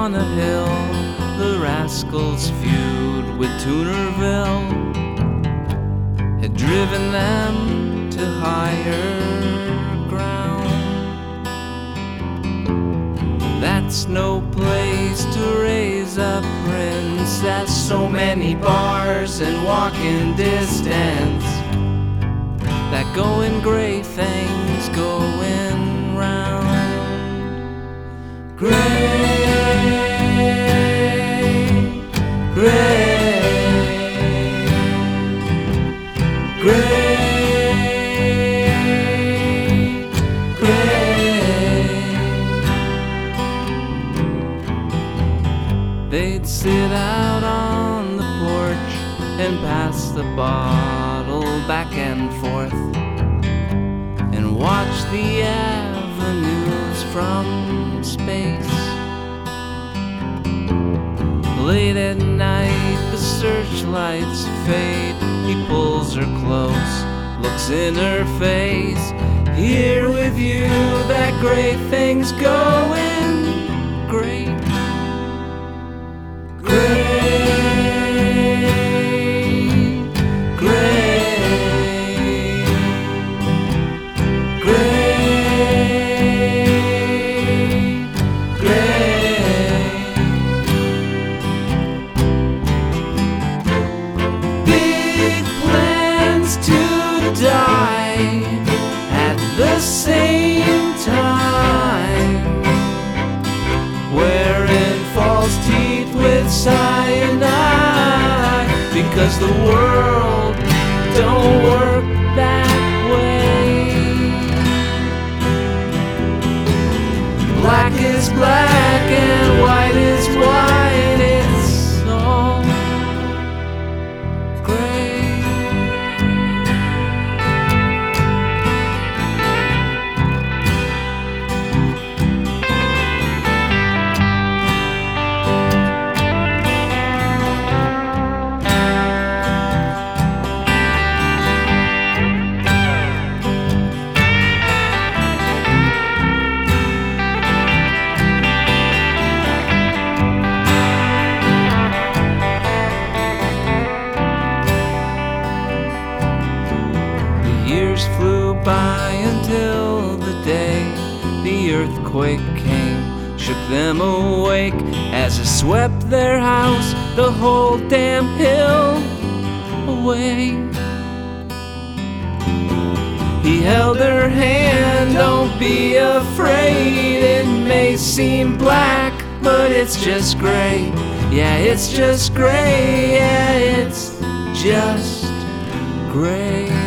on a hill, the rascals' feud with Toonerville had driven them to higher ground. That's no place to raise a princess. So many bars and walking distance, that going great things going round. Great, great, great, great. They'd sit out on the porch and pass the bottle back and forth and watch the avenues from space. Late at night the searchlights fade. He pulls her close, looks in her face. Here with you, that great thing's going great. Die at the same time, wearing false teeth with cyanide, because the world don't work that way. Black is black and white is white. It's all gray. Years flew by until the day the earthquake came, shook them awake as it swept their house, the whole damn hill away. He held her hand, don't be afraid. It may seem black, but it's just gray. Yeah, it's just gray. Yeah, it's just gray.